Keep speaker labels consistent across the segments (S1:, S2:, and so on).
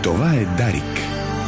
S1: Това е Дарик.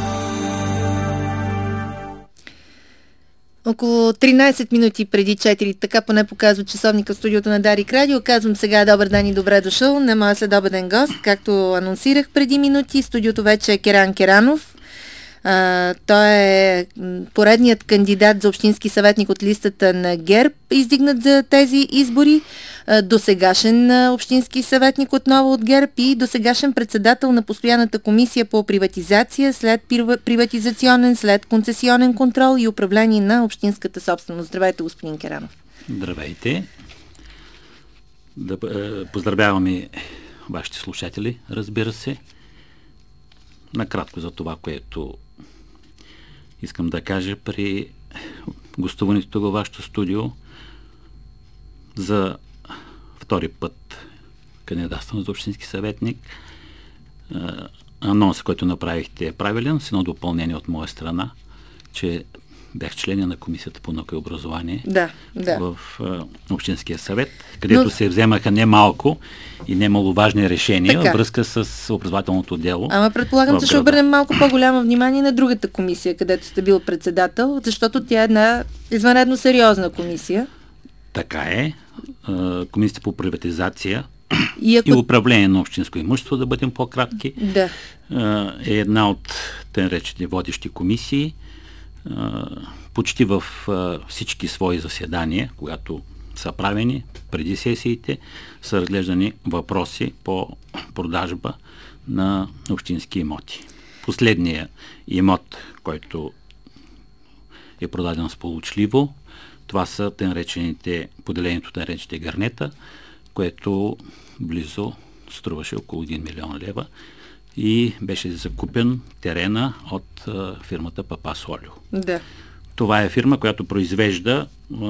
S2: Около 13 минути преди 4, така поне показва часовника в студиото на Дарик Радио. Казвам сега добър ден и добре дошъл на моя следобеден гост. Както анонсирах преди минути, студиото вече е Керан Керанов. Той е поредният кандидат за общински съветник от листата на ГЕРБ, издигнат за тези избори, досегашен общински съветник отново от ГЕРБ и досегашен председател на постоянната комисия по приватизация, след приватизационен, след концесионен контрол и управление на общинската собственост. Здравейте, господин Керанов.
S3: Здравейте. Поздравявам и вашите слушатели, разбира се. Накратко за това, което искам да кажа при гостуването във вашето студио. За втори път кандидатствам за общински съветник. Анонсът, който направихте, е правилен, с едно допълнение от моя страна, че бях член на Комисията по наука и образование в Общинския съвет, където се вземаха немалко и немаловажни решения във връзка с образователното дело.
S2: Ама предполагам, че ще обърнем малко по-голямо внимание на другата комисия, където сте бил председател, защото тя е една извънредно сериозна комисия.
S3: Така е. Комисията по приватизация и управление на общинско имущество, да бъдем по-кратки, е една от тъй наречените водещи комисии. Почти в всички свои заседания, когато са правени преди сесиите, са разглеждани въпроси по продажба на общински имоти. Последният имот, който е продаден сполучливо, това са поделението на наречените Гарнета, което близо струваше около 1 милион лева и беше закупен терена от фирмата Папас Олио.
S2: Да.
S3: Това е фирма, която произвежда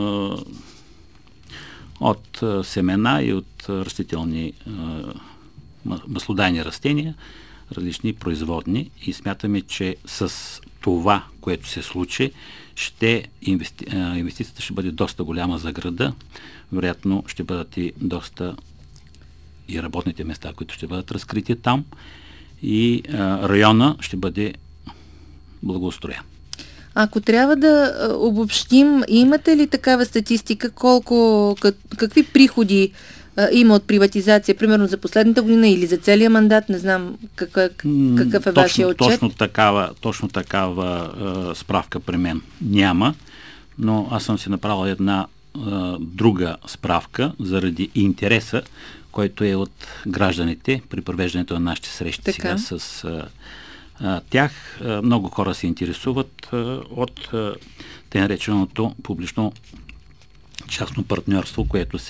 S3: от семена и от растителни маслодайни растения различни производни и смятаме, че с това, което се случи, инвестицията ще бъде доста голяма за града. Вероятно ще бъдат и доста и работните места, които ще бъдат разкрити там и района ще бъде благоустроен.
S2: Ако трябва да обобщим, имате ли такава статистика, какви приходи има от приватизация, примерно за последната година или за целия мандат? Не знам какъв е вашия отчет.
S3: Точно такава справка при мен няма, но аз съм си направил една друга справка заради интереса, който е от гражданите при провеждането на нашите срещи сега с тях. Много хора се интересуват от тъй нареченото публично частно партньорство,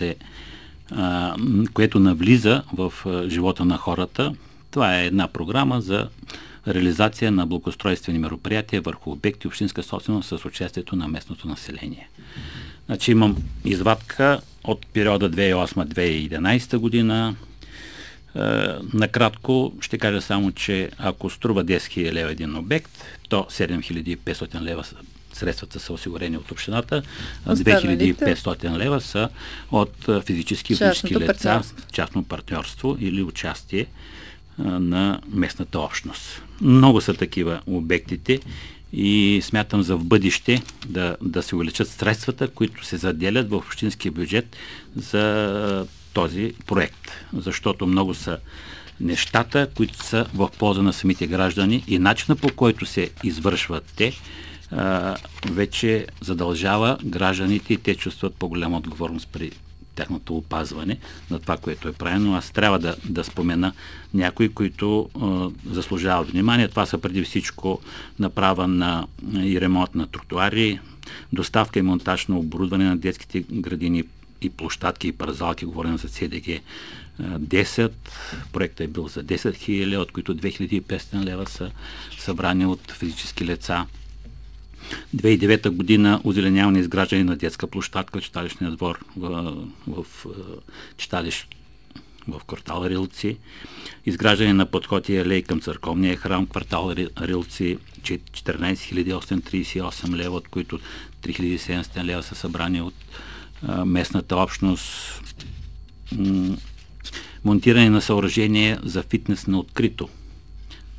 S3: което навлиза в живота на хората. Това е една програма за реализация на благоустройствени мероприятия върху обекти общинска собственост с участието на местното население. Значи имам извадка от периода 2008-2011 година. Накратко ще кажа само, че ако струва 10 000 лева един обект, то 7500 лева средствата са осигурени от общината, 2500 лева са от физически и юридически лица, частно партньорство или участие на местната общност. Много са такива обектите и смятам за в бъдеще да се увеличат средствата, които се заделят в общинския бюджет за този проект, защото много са нещата, които са в полза на самите граждани и начина, по който се извършват те, вече задължава гражданите и те чувстват по-голяма отговорност при тяхното опазване на това, което е правено. Аз трябва да спомена някои, които заслужават внимание. Това са преди всичко направа и ремонт на тротуари, доставка и монтаж на оборудване на детските градини и площадки и парзалки, говорим за ЦДГ 10. Проектът е бил за 10 000 лева, от които 2500 лева са събрани от физически лица. 2009 година озеленяване и изграждане на детска площадка в читалищния двор в читалището в квартал Рилци. Изграждане на подход и алей към църковния храм квартал Рилци 14 838 лева, от които 3700 лева са събрани от местната общност. Монтиране на съоръжение за фитнес на открито.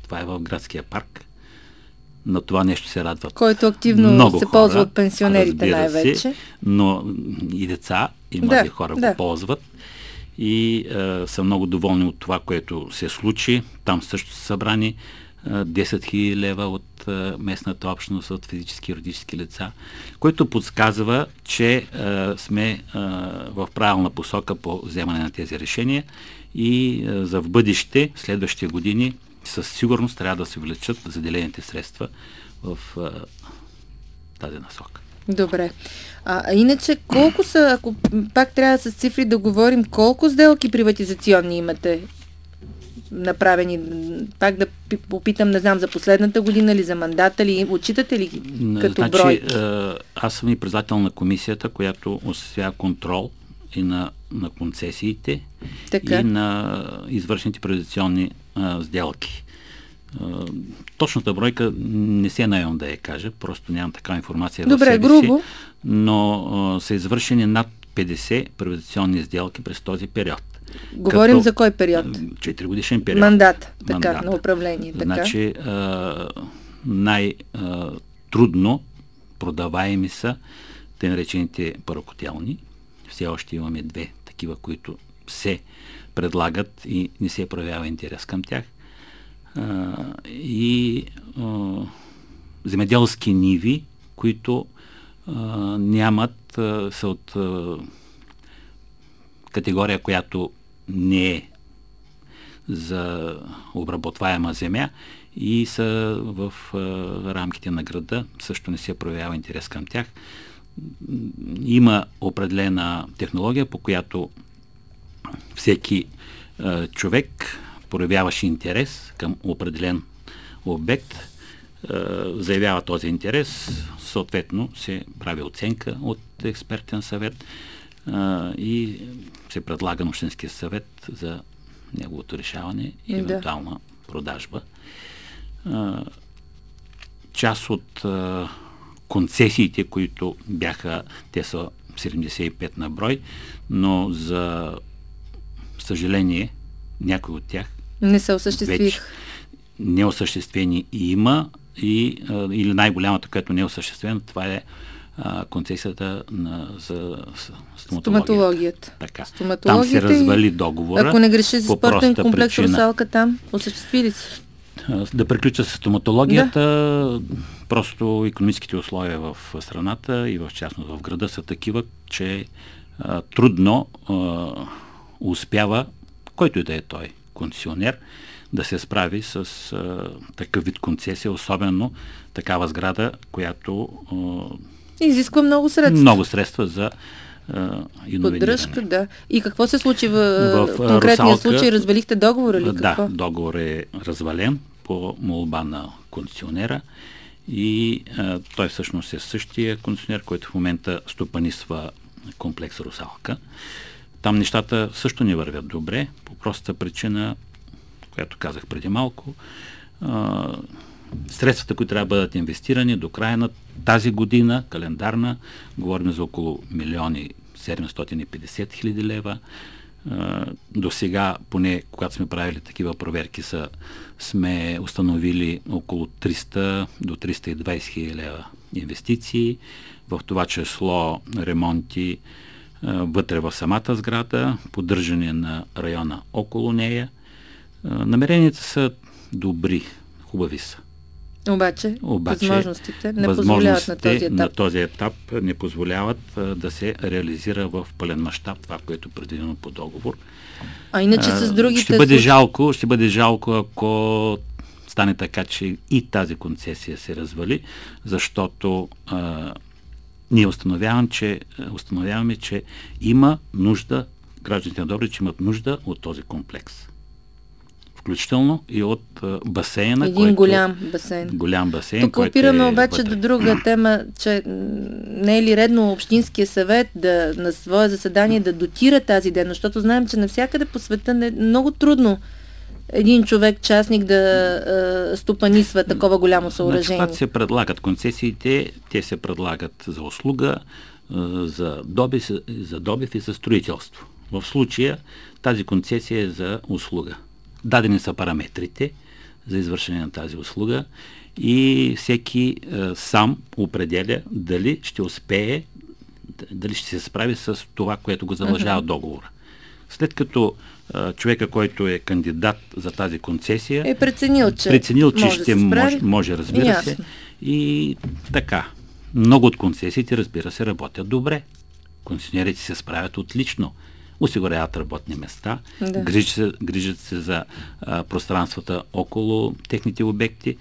S3: Това е в градския парк. На това нещо се радват
S2: който активно
S3: много
S2: се
S3: хора,
S2: ползва от пенсионерите най-вече.
S3: Се, но и деца, и млади хора го ползват. И са много доволни от това, което се случи. Там също са събрани 10 000 лева от местната общност, от физически и юридически лица, което подсказва, че сме в правилна посока по вземане на тези решения и за в бъдеще, следващите години, със сигурност трябва да се увеличат заделените средства в тази насока.
S2: Добре. Иначе, колко са, ако пак трябва с цифри да говорим, колко сделки приватизационни имате направени? Пак да попитам, не знам, за последната година ли, за мандата ли, отчитате ли като брой?
S3: Аз съм и председател на комисията, която осъществява контрол и на концесиите, и на извършените приватизационни сделки. Точната бройка не се наемам да я кажа, просто нямам такава информация в себе
S2: грубо.
S3: си, но са извършени над 50 приватизационни сделки през този период.
S2: Говорим за кой период?
S3: 4-годишен период.
S2: Мандат, на управление.
S3: Значи най-трудно продаваеми са те наречените парокотелни. Все още имаме 2 такива, които се предлагат и не се проявява интерес към тях. И земеделски ниви, които нямат, са от категория, която не е за обработваема земя и са в рамките на града, също не се проявява интерес към тях. Има определена технология, по която всеки човек, проявяваше интерес към определен обект, заявява този интерес, съответно се прави оценка от експертен съвет и се предлага на общинския съвет за неговото решаване и евентуална продажба. Част от концесиите, които бяха, те са 75 на брой, но за съжаление някои от тях
S2: не се осъществих.
S3: Неосъществени има или най-голямата, която не е осъществена, това е концесията за стоматологията. Така. Там се развали договора.
S2: Ако не греши за спортен комплекс Русалка, там осъществи ли се?
S3: Да приключа с стоматологията, просто икономическите условия в страната и в частност в града са такива, че трудно успява, който и да е той концесионер, да се справи с такъв вид концесия, особено такава сграда, която
S2: изисква много средства.
S3: Много средства за
S2: поддръжка, да. И какво се случи в конкретния случай? Развалихте договора ли?
S3: Да, договор е развален по молба на концесионера и той всъщност е същия концесионер, който в момента стопанисва комплекс Русалка. Там нещата също не вървят добре, по простата причина, която казах преди малко. Средствата, които трябва да бъдат инвестирани до края на тази година, календарна, говорим за около 1 750 000 лева. До сега, поне когато сме правили такива проверки, сме установили около 300 до 320 000 лева инвестиции, в това число ремонти вътре в самата сграда, поддържане на района около нея. Намеренията са добри, хубави са.
S2: Обаче възможностите не позволяват на този етап.
S3: На този етап не позволяват да се реализира в пълен мащаб това, което е предвидено по договор.
S2: А иначе с другите...
S3: Ще бъде жалко, ако стане така, че и тази концесия се развали, защото ние установяваме, че има нужда, гражданите на Добрич имат нужда от този комплекс. Включително и от басейна.
S2: Един голям басейн. Тук опираме обаче до друга тема, че не е ли редно Общинския съвет на свое заседание да дотира тази дейност, защото знаем, че навсякъде по света е много трудно един човек, частник да стопанисва такова голямо съоръжение.
S3: Когато се предлагат концесиите, те се предлагат за услуга, за добив и за строителство. В случая тази концесия е за услуга. Дадени са параметрите, за извършение на тази услуга и всеки сам определя дали ще успее, дали ще се справи с това, което го задължава договора. След като човека, който е кандидат за тази концесия,
S2: е преценил, че
S3: ще може, разбира се. И така. Много от концесиите, разбира се, работят добре. Концесионерите се справят отлично. Осигуряват работни места, грижат се за пространствата около техните обекти.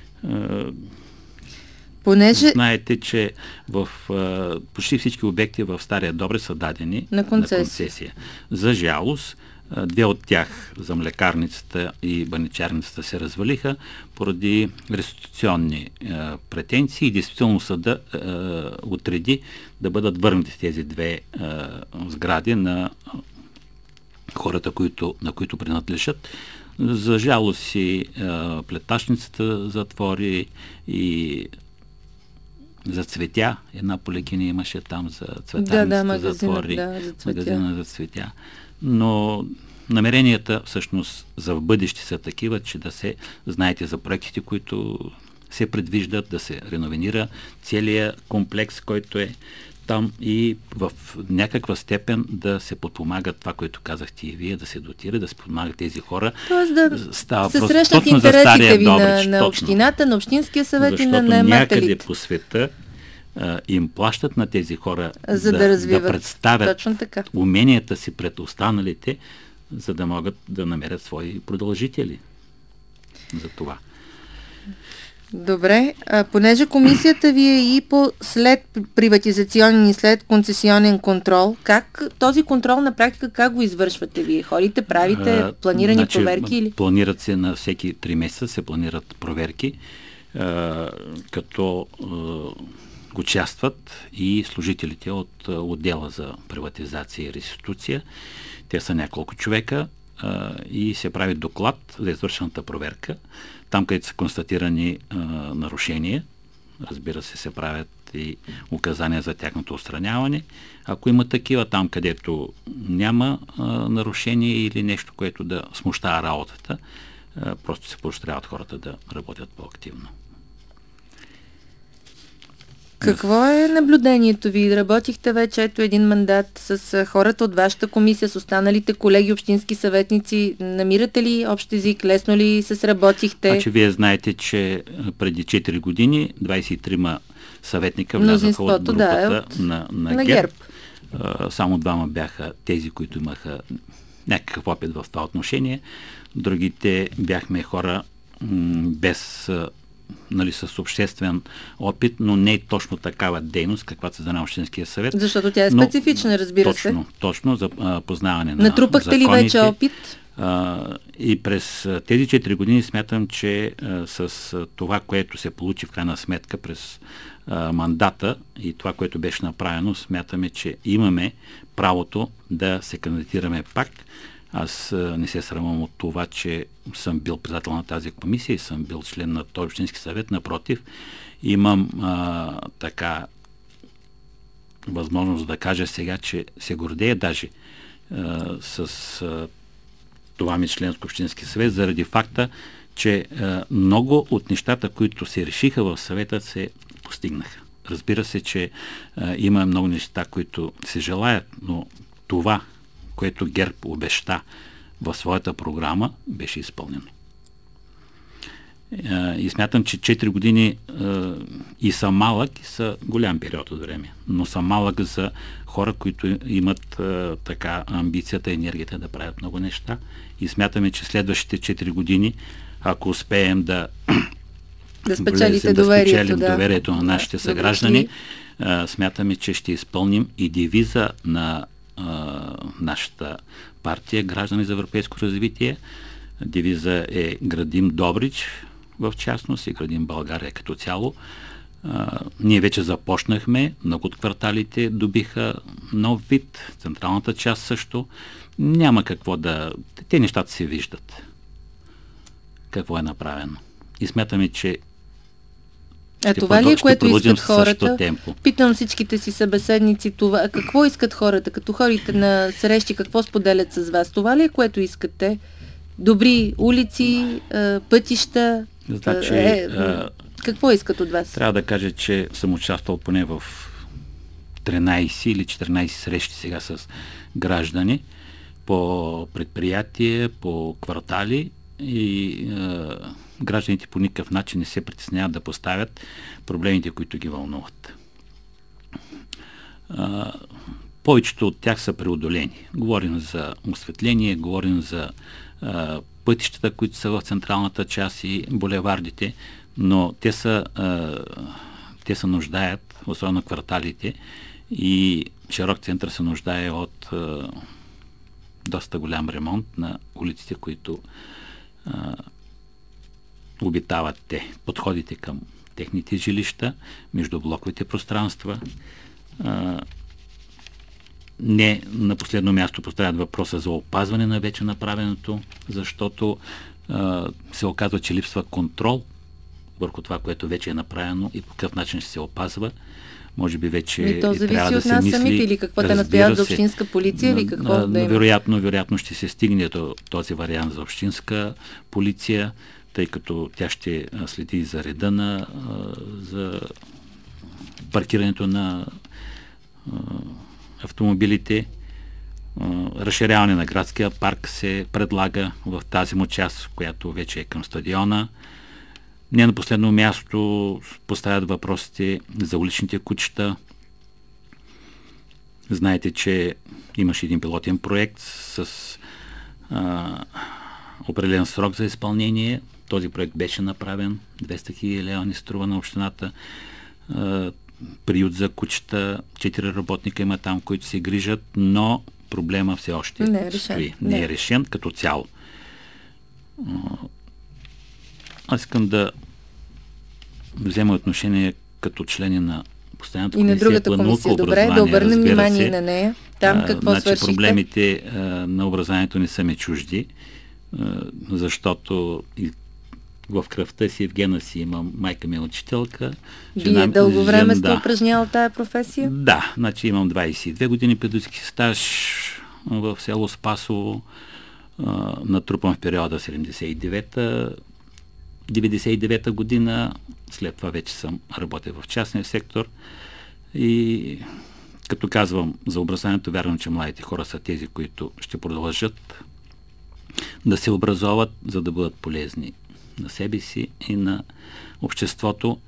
S3: Знаете, че в почти всички обекти в Стария Добрич са дадени на концесия. За жалост, 2 от тях, за млекарницата и баничарницата, се развалиха поради реституционни претенции и действително съда отреди да бъдат върнати тези 2 сгради на хората, на които принадлежат. За жалост и плетачницата затвори, и за цветя. Една поликиня имаше там за цветарницата, затвори магазина за цветя. Но намеренията всъщност за в бъдеще са такива, че да се знаете за проектите, които се предвиждат, да се реновира целият комплекс, който е там, и в някаква степен да се подпомага това, което казахте и вие, да се дотира, да се подпомагат тези хора.
S2: Тоест да се срещнат интересите ви на общината, на общинския съвет и на наемателите.
S3: Някъде по света им плащат на тези хора
S2: да
S3: представят уменията си пред останалите, за да могат да намерят свои продължители за това.
S2: Добре, понеже комисията ви е и по след приватизационен и след концесионен контрол, как този контрол на практика, как го извършвате вие? Ходите, правите планирани проверки или?
S3: Планират се на всеки 3 месеца, се планират проверки, като участват и служителите от отдела за приватизация и реституция. Те са няколко човека и се прави доклад за извършената проверка. Там, където са констатирани нарушения, разбира се правят и указания за тяхното отстраняване. Ако има такива, там, където няма нарушение или нещо, което да смущава работата, просто се поощряват хората да работят по-активно.
S2: Какво е наблюдението ви? Работихте вече един мандат с хората от вашата комисия, с останалите колеги, общински съветници. Намирате ли общ език? Лесно ли се сработихте?
S3: Значи вие знаете, че преди 4 години 23 съветника влязаха от групата на ГЕРБ. Само 2 бяха тези, които имаха някакъв опит в това отношение. Другите бяхме хора без... с обществен опит, но не е точно такава дейност, каквато се занимава Общинския съвет.
S2: Защото тя е специфична, разбира се.
S3: Точно, за познаване на
S2: натрупахте ли вече опит?
S3: И през тези 4 години смятам, че с това, което се получи в крайна сметка през мандата и това, което беше направено, смятаме, че имаме правото да се кандидатираме пак. Аз не се срамвам от това, че съм бил председател на тази комисия и съм бил член на този общински съвет. Напротив, имам възможност да кажа сега, че се гордея даже с това ми членско общински съвет, заради факта, че много от нещата, които се решиха в съвета, се постигнаха. Разбира се, че има много неща, които се желаят, но това, което ГЕРБ обеща в своята програма, беше изпълнено. И смятам, че 4 години и са малък, и са голям период от време. Но са малък за хора, които имат амбицията и енергията да правят много неща. И смятаме, че следващите 4 години, ако успеем да
S2: спечелим
S3: доверието на нашите съграждани, смятаме, че ще изпълним и девиза на нашата партия Граждани за европейско развитие. Девиза е Градим Добрич в частност и Градим България като цяло. Ние вече започнахме, много от кварталите добиха нов вид, централната част също. Няма какво да... Те нещата се виждат. Какво е направено. И смятаме, че
S2: това ли е, което искат хората? Питам всичките си събеседници това. Какво искат хората? Като ходите на срещи, какво споделят с вас? Това ли е, което искате? добри улици, пътища.
S3: Значи,
S2: какво искат от вас?
S3: Трябва да кажа, че съм участвал поне в 13 или 14 срещи сега с граждани по предприятие, по квартали и гражданите по никакъв начин не се притесняват да поставят проблемите, които ги вълнуват. Повечето от тях са преодолени. Говорим за осветление, говорим за пътищата, които са в централната част и булевардите, но те се нуждаят, особено кварталите, и широк център се нуждае от доста голям ремонт на улиците, които обитават те. Подходите към техните жилища, между блоковите пространства. Не на последно място поставят въпроса за опазване на вече направеното, защото се оказва, че липсва контрол върху това, което вече е направено и по какъв начин ще се опазва. Може би вече
S2: то зависи от нас самите, или какво те настояват за общинска полиция, или какво да има?
S3: Вероятно ще се стигне до този вариант за общинска полиция, тъй като тя ще следи за реда за паркирането на автомобилите. Разширяване на градския парк се предлага в тази му част, която вече е към стадиона. Не на последно място поставят въпросите за уличните кучета. Знаете, че имаше един пилотен проект с определен срок за изпълнение. Този проект беше направен. 200 000 лева ни струва на общината. Приют за кучета, 4 работника има там, които се грижат, но проблема все още не е решен като цяло. Аз искам да взема отношение като члени на постоянната комисия.
S2: И на другата комисия. Добре, да обърнем внимание на нея. Там какво свършихте?
S3: Проблемите на образованието не са ми чужди, защото в кръвта си, в гена си имам, майка ми е учителка.
S2: Вие дълго време сте упражняла тая професия?
S3: Да, значи имам 22 години педагогически стаж в село Спасово, натрупан в периода 99-та година, след това вече съм работил в частния сектор и като казвам за образованието, вярвам, че младите хора са тези, които ще продължат да се образоват, за да бъдат полезни на себе си и на обществото.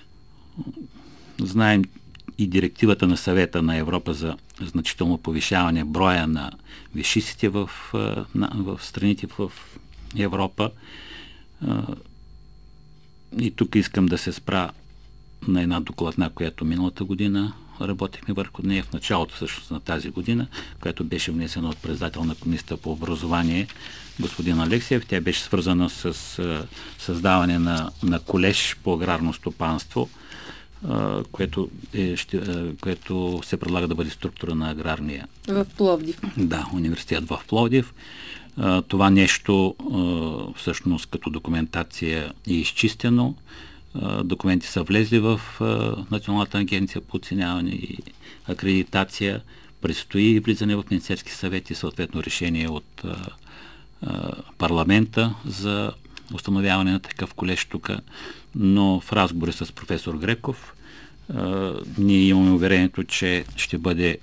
S3: Знаем и директивата на Съвета на Европа за значително повишаване броя на висшистите в страните в Европа. И тук искам да се спра на една докладна, която миналата година работихме върху нея, в началото също на тази година, която беше внесена от председател на комисията по образование господин Алексиев. Тя беше свързана с създаване на колеж по аграрно стопанство, което се предлага да бъде структура на аграрния.
S2: В Пловдив.
S3: Да, университет в Пловдив. Това нещо всъщност като документация е изчистено. Документи са влезли в Националната агенция по оценяване и акредитация. Предстои влизане в Министерски съвет и съответно решение от парламента за установяване на такъв колеж тук. Но в разговори с професор Греков ние имаме уверението, че ще бъде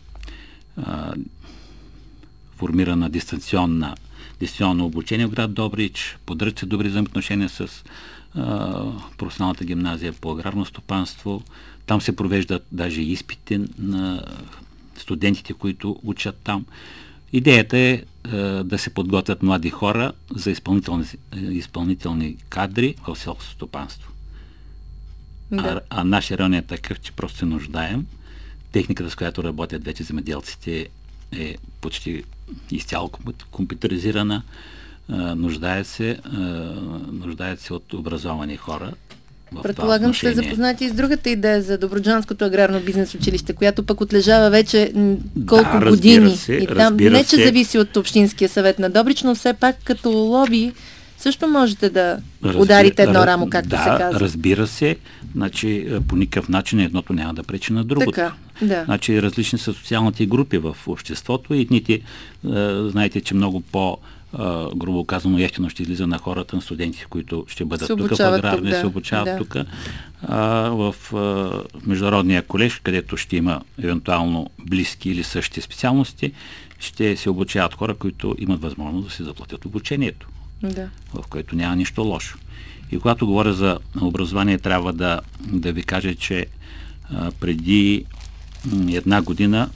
S3: формирана дистанционно обучение в град Добрич, поддържат се добри взаимоотношения с професионалната гимназия по аграрно стопанство. Там се провеждат даже изпити на студентите, които учат там. Идеята е да се подготвят млади хора за изпълнителни кадри в селското стопанство. Да. А нашия район е такъв, че просто се нуждаем. Техниката, с която работят вече земеделците, е почти изцяло компютъризирана. Нуждаят се от образовани хора.
S2: Предполагам, сте запознати и с другата идея за Добруджанското аграрно бизнес училище, която пък отлежава вече колко години. И там не че зависи от Общинския съвет на Добрич, но все пак като лоби също можете да ударите едно рамо, както се казва.
S3: Разбира се. Значи, по никакъв начин едното няма да пречи на другото.
S2: Така, да.
S3: Значи, различни са социалните групи в обществото и едните, знаете, че много грубо казано, ефтино ще излиза на хората, на студенти, които ще бъдат тук в Аграрния, се обучават тук. В Международния колеж, където ще има евентуално близки или същи специалности, ще се обучават хора, които имат възможност да си заплатят обучението, в което няма нищо лошо. И когато говоря за образование, трябва да ви кажа, че преди една година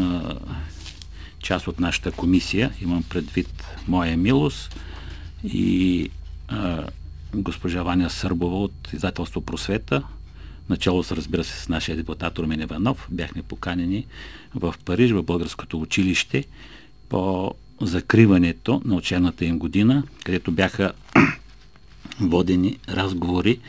S3: част от нашата комисия, имам предвид моя милост и госпожа Ваня Сърбова от издателство Просвета, начало с, разбира се, с нашия депутат Румен Иванов, бяхме поканени в Париж, в българското училище, по закриването на учебната им година, където бяха водени разговори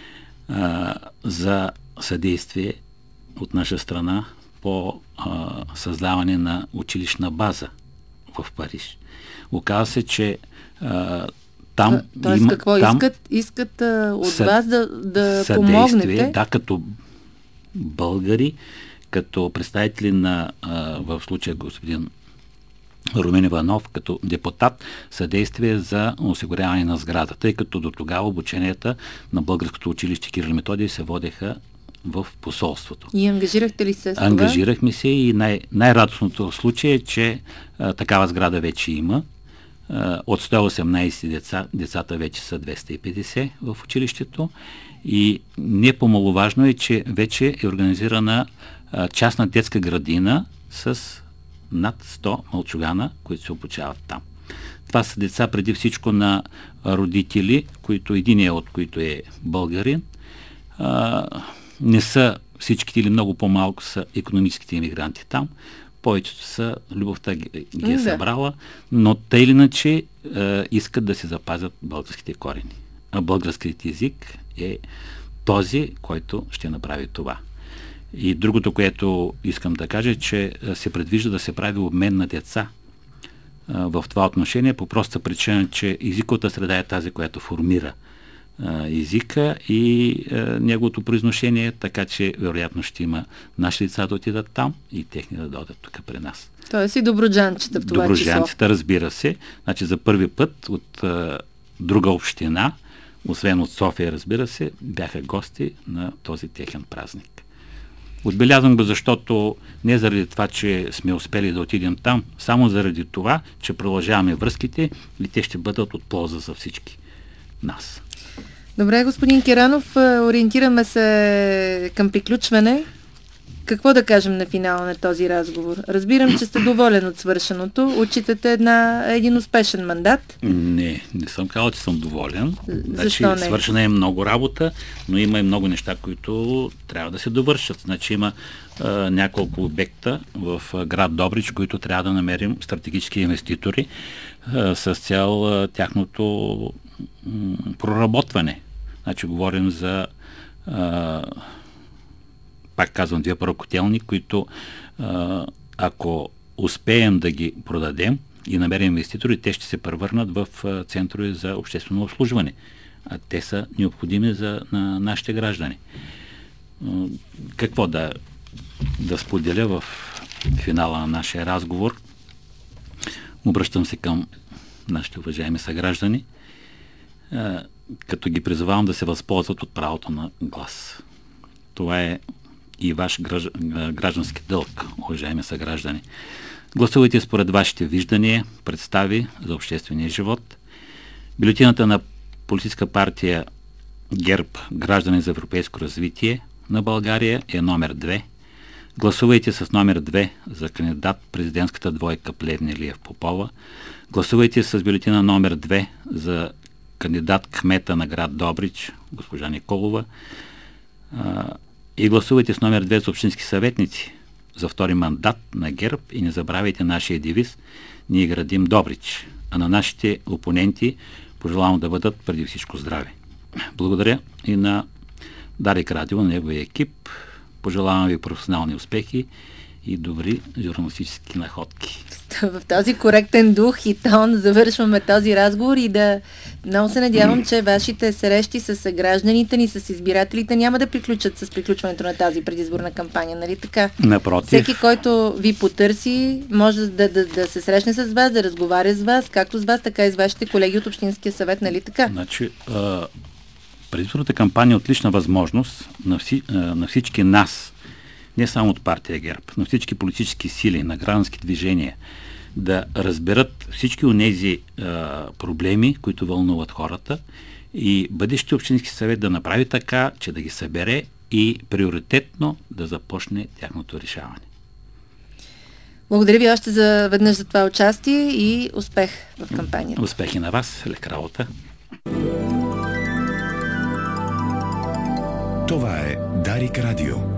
S3: за съдействие от наша страна по създаване на училищна база в Париж. Оказва се, че там
S2: тоест,
S3: има...
S2: какво
S3: там
S2: искат от вас да помогнете?
S3: Да, като българи, като представители на, в случая господин Румен Иванов, като депутат, съдействие за осигуряване на сграда, тъй като до тогава обученията на българското училище Кирил и Методий се водеха в посолството.
S2: И ангажирахте ли се с това?
S3: Ангажирахме се и най-радостното случай е, че такава сграда вече има. От 118 децата вече са 250 в училището и не по-маловажно е, че вече е организирана частна детска градина с над 100 мълчугана, които се обучават там. Това са деца преди всичко на родители, които единият от които е българин. Не са всичките или много по-малко са икономическите имигранти там. Повечето са, любовта ги е събрала, но тъй или иначе искат да се запазят българските корени. А българският език е този, който ще направи това. И другото, което искам да кажа, е, че се предвижда да се прави обмен на деца в това отношение, по проста причина, че езиковата среда е тази, която формира езика и неговото произношение, така че вероятно ще има наши деца да отидат там и техни да дойдат тук при нас.
S2: Тоест и добруджанците в това число.
S3: Добруджанците, разбира се. Значи за първи път от друга община, освен от София, разбира се, бяха гости на този техен празник. Отбелязвам го, защото не заради това, че сме успели да отидем там, само заради това, че продължаваме връзките и те ще бъдат от полза за всички нас.
S2: Добре, господин Керанов, ориентираме се към приключване. Какво да кажем на финала на този разговор? Разбирам, че сте доволен от свършеното. Отчитате един успешен мандат.
S3: Не съм казал, че съм доволен.
S2: Защо не?
S3: Свършена е много работа, но има и много неща, които трябва да се довършат. Значи има няколко обекта в град Добрич, които трябва да намерим стратегически инвеститори с цел тяхното проработване. Значи говорим за пак казвам, 2 парокотелни, които ако успеем да ги продадем и намерим инвеститори, те ще се превърнат в центрове за обществено обслужване. А те са необходими на нашите граждани. Какво да споделя в финала на нашия разговор? Обръщам се към нашите уважаеми съграждани, като ги призовавам да се възползват от правото на глас. Това е и ваш граждански дълг, уважаеми съграждани. Гласувайте според вашите виждания, представи за обществения живот. Бюлетината на политическа партия ГЕРБ Граждани за европейско развитие на България е номер 2. Гласувайте с номер 2 за кандидат президентската двойка Плевнелиев Попова. Гласувайте с бюлетина номер 2 за кандидат кмета на град Добрич, госпожа Николова. И гласувайте с номер 2 за общински съветници за втори мандат на ГЕРБ и не забравяйте нашия девиз "Ние градим Добрич", а на нашите опоненти пожелавам да бъдат преди всичко здрави. Благодаря и на Дарик Радио, на неговия екип. Пожелавам ви професионални успехи и добри журналистически находки.
S2: В този коректен дух и тон завършваме този разговор и да много се надявам, че вашите срещи с гражданите ни, с избирателите няма да приключат с приключването на тази предизборна кампания, нали така?
S3: Напротив.
S2: Всеки, който ви потърси, може да се срещне с вас, да разговаря с вас, както с вас, така и с вашите колеги от Общинския съвет, нали така?
S3: Значи, предизборната кампания е отлична възможност на всички нас, не само от партия ГЕРБ, на всички политически сили, на граждански движения, да разберат всички онези проблеми, които вълнуват хората и бъдещи Общински съвет да направи така, че да ги събере и приоритетно да започне тяхното решаване.
S2: Благодаря ви още веднъж за това участие и успех в кампанията.
S3: Успехи на вас, лека работа.
S1: Това е Дарик Радио.